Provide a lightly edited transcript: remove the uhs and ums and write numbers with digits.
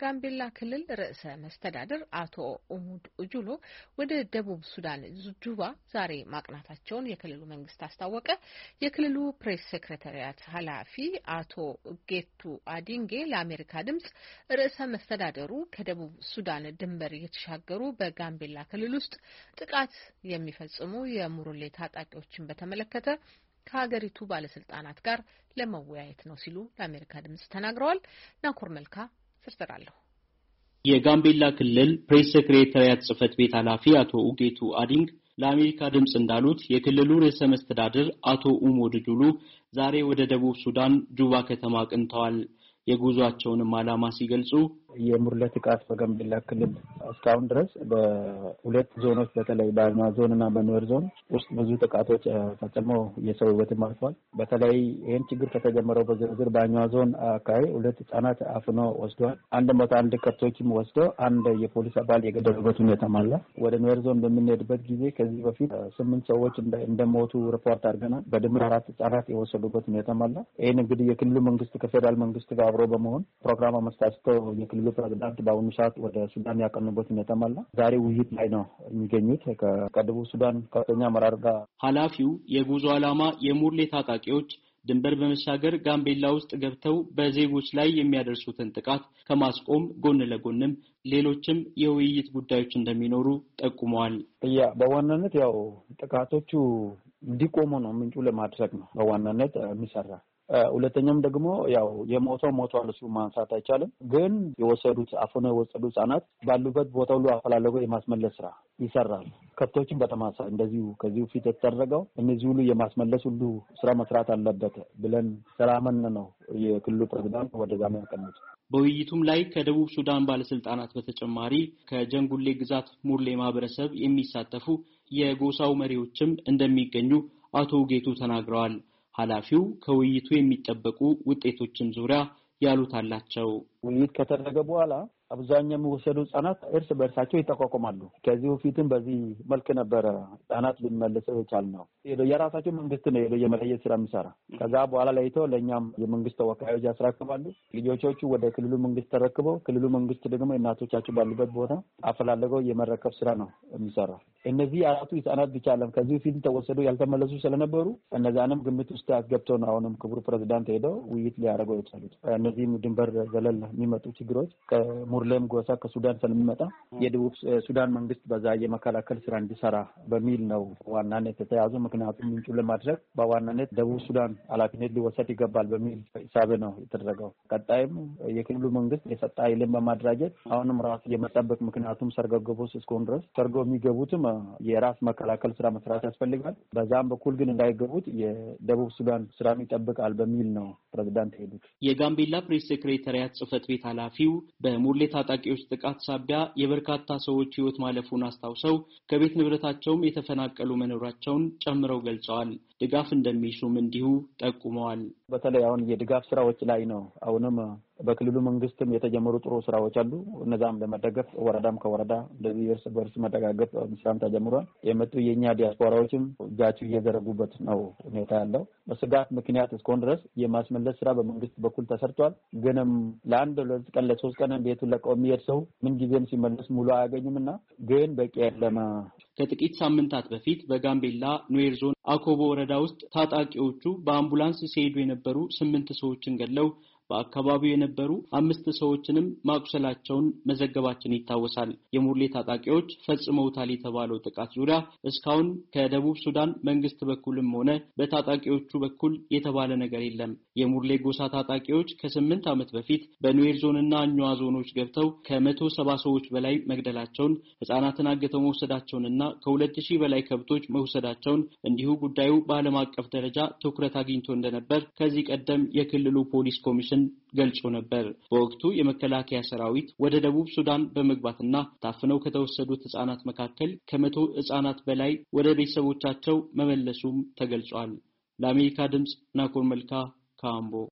የጋምቤላ ክልል ርዕሰ መስተዳድር አቶ ኡሙድ ኡጁሎ ወደ ደቡብ ሱዳን ጁባ ዛሬ ማቅናታቸውን የክልሉ መንግስት አስታወቀ። የክልሉ ፕሬስ ሴክሬታሪያት ኃላፊ አቶ ጌቱ አዲንጌ ለአሜሪካ ድምጽ ርዕሰ መስተዳድሩ ከደቡብ ሱዳን ድንበር እየተሻገሩ በጋምቤላ ክልል ውስጥ ጥቃት የሚፈጽሙ የሙሩሌ ታጣቂዎችን በተመለከተ ከሀገሪቱ ባለስልጣናት ጋር ለመወያየት ነው ሲሉ ለአሜሪካ ድምጽ ተናግረዋል። ናኮር መልካ ስርተራለሁ። የጋምቤላ ክልል ፕሬስ ሴክሬታሪያት ጽህፈት ቤት ኃላፊ አቶ ኡጌቱ አዲንግ ለአሜሪካ ድምጽ እንዳሉት የክልሉ ርዕሰ መስተዳድር አቶ ኡሙድ ጁሉ ዛሬ ወደ ደቡብ ሱዳን ጁባ ከተማ አቅንተዋል። የጉዟቸውንም ዓላማ ሲገልጹ የሙርሌ ጥቃት በጋምቤላ ክልል እስካሁን ድረስ በሁለት ዞኖች በተለይ በአኝዋ ዞንና በኑዌር ዞን ውስጥ ብዙ ጥቃቶች ፈጽመው የሰው ሕይወት ማጥፋት። በተለይ ይህን ችግር ከተጀመረው በዝርዝር በአኝዋ ዞን አካባቢ 2 ህጻናት አፍኖ ወስደዋል። 101 ከብቶችም ወስደው አንድ የፖሊስ አባል የገደሉበት ሁኔታ አለ። ወደ ኑዌር ዞን በምንሄድበት ጊዜ ከዚህ በፊት 8 ሰዎች እንደሞቱ ሪፖርት አድርገናል። በድምር 4 ህጻናት የወሰዱበት ሁኔታ አለ። ይህን እንግዲህ የክልሉ መንግስት ከፌደራል መንግስት ጋር አብሮ በመሆን ፕሮግራም አመቻችተው የክልሉ ፕሬዝዳንት በአሁኑ ሰዓት ወደ ሱዳን ያቀኑበት ሁኔታ አለ። ዛሬ ውይይት ላይ ነው የሚገኙት ከደቡብ ሱዳን ከፍተኛ አመራር ጋር። ኃላፊው የጉዞ ዓላማ የሙርሌ ታጣቂዎች ድንበር በመሻገር ጋምቤላ ውስጥ ገብተው በዜጎች ላይ የሚያደርሱትን ጥቃት ከማስቆም ጎን ለጎንም ሌሎችም የውይይት ጉዳዮች እንደሚኖሩ ጠቁመዋል። በዋናነት ያው ጥቃቶቹ እንዲቆሙ ነው ምንጩ ለማድረግ ነው በዋናነት የሚሰራ። ሁለተኛም ደግሞ ያው የሞተው ሞቷል እሱ ማንሳት አይቻልም፣ ግን የወሰዱት አፍነው የወሰዱ ህጻናት ባሉበት ቦታ ሁሉ አፈላለገው የማስመለስ ስራ ይሰራል። ከብቶችን በተማሳይ እንደዚሁ ከዚሁ ፊት የተደረገው እነዚህ ሁሉ የማስመለስ ሁሉ ስራ መስራት አለበት ብለን ሰላምን ነው የክልሉ ፕሬዝዳንት ወደ ዛም ያቀኑት። በውይይቱም ላይ ከደቡብ ሱዳን ባለስልጣናት በተጨማሪ ከጀንጉሌ ግዛት ሙርሌ ማህበረሰብ የሚሳተፉ የጎሳው መሪዎችም እንደሚገኙ አቶ ጌቱ ተናግረዋል። ኃላፊው ከውይይቱ የሚጠበቁ ውጤቶችን ዙሪያ ያሉት አላቸው። ውይይት ከተደረገ በኋላ አብዛኛው የሚወሰዱ ህጻናት እርስ በእርሳቸው ይጠቋቋማሉ። ከዚህ በፊትም በዚህ መልክ ነበረ ህጻናት ሊመለሰው የቻልነው። የራሳቸው መንግስት ነው የመለየት ስራ የሚሰራ። ከዛ በኋላ ለይተው ለኛም የመንግስት ተወካዮች ያስረክባሉ። ልጆቹ ወደ ክልሉ መንግስት ተረክበው ክልሉ መንግስት ደግሞ እናቶቻቸው ባሉበት ቦታ አፈላለገው የመረከብ ስራ ነው የሚሰራው። እነዚህ 4 ህጻናት ብቻ አለም ከዚህ በፊት ተወሰዱ ያልተመለሱ ስለነበሩ እነዛንም ግምት ውስጥ አስገብተው ነው አሁንም ክቡር ፕሬዝዳንት ሄደው ውይይት ሊያደርገው የቻሉት። እነዚህም ድንበር ዘለል የሚመጡ ችግሮች ሙርሌም ጎሳ ከሱዳን ስለሚመጣ የደቡብ ሱዳን መንግስት በዛ የመከላከል ስራ እንዲሰራ በሚል ነው ዋናነት የተያዙ። ምክንያቱም ምንጩ ለማድረግ በዋናነት ደቡብ ሱዳን ኃላፊነት ሊወሰድ ይገባል በሚል ሂሳብ ነው የተደረገው። ቀጣይም የክልሉ መንግስት የሰጣ ኃይልን በማደራጀት አሁንም ራሱ የመጠበቅ ምክንያቱም ሰርጎ ገቦች እስከሆኑ ድረስ ሰርጎ የሚገቡትም የራስ መከላከል ስራ መስራት ያስፈልጋል። በዛም በኩል ግን እንዳይገቡት የደቡብ ሱዳን ስራ ይጠብቃል በሚል ነው ፕሬዝዳንት ሄዱት። የጋምቤላ ፕሬስ ሴክሬታሪያት ጽህፈት ቤት ኃላፊው በሙርሌ ታጣቂዎች ጥቃት ሳቢያ የበርካታ ሰዎች ህይወት ማለፉን አስታውሰው ከቤት ንብረታቸውም የተፈናቀሉ መኖራቸውን ጨምረው ገልጸዋል። ድጋፍ እንደሚሹም እንዲሁ ጠቁመዋል። በተለይ አሁን የድጋፍ ስራዎች ላይ ነው አሁንም በክልሉ መንግስትም የተጀመሩ ጥሩ ስራዎች አሉ። እነዛም ለመደገፍ ወረዳም ከወረዳ እንደዚህ እርስ በርስ መደጋገፍ ስራም ተጀምሯል። የመጡ የኛ ዲያስፖራዎችም እጃቸው እየዘረጉበት ነው ሁኔታ ያለው። በስጋት ምክንያት እስከሆነ ድረስ የማስመለስ ስራ በመንግስት በኩል ተሰርቷል። ግንም ለአንድ ለዚህ ቀን ለ3 ቀን ቤቱን ለቀው የሚሄድ ሰው ምን ጊዜም ሲመለስ ሙሉ አያገኝምና ግን በቂ ያለማ ከጥቂት ሳምንታት በፊት በጋምቤላ ኑዌር ዞን አኮቦ ወረዳ ውስጥ ታጣቂዎቹ በአምቡላንስ ሲሄዱ የነበሩ 8 ሰዎችን ገድለው በአካባቢው የነበሩ 5 ሰዎችንም ማቁሰላቸውን መዘገባችን ይታወሳል። የሙርሌ ታጣቂዎች ፈጽመውታል የተባለው ጥቃት ዙሪያ እስካሁን ከደቡብ ሱዳን መንግስት በኩልም ሆነ በታጣቂዎቹ በኩል የተባለ ነገር የለም። የሙርሌ ጎሳ ታጣቂዎች ከ8 ዓመት በፊት በኑዌር ዞንና አኝዋ ዞኖች ገብተው ከ170 ሰዎች በላይ መግደላቸውን፣ ህጻናትን አግተው መውሰዳቸውንና ከ2000 በላይ ከብቶች መውሰዳቸውን እንዲሁ ጉዳዩ በዓለም አቀፍ ደረጃ ትኩረት አግኝቶ እንደነበር ከዚህ ቀደም የክልሉ ፖሊስ ኮሚሽን ገልጾ ነበር። በወቅቱ የመከላከያ ሰራዊት ወደ ደቡብ ሱዳን በመግባትና ታፍነው ከተወሰዱት ህጻናት መካከል ከ100 ህጻናት በላይ ወደ ቤተሰቦቻቸው መመለሱም ተገልጿል። ለአሜሪካ ድምጽ ናኮር መልካ ካምቦ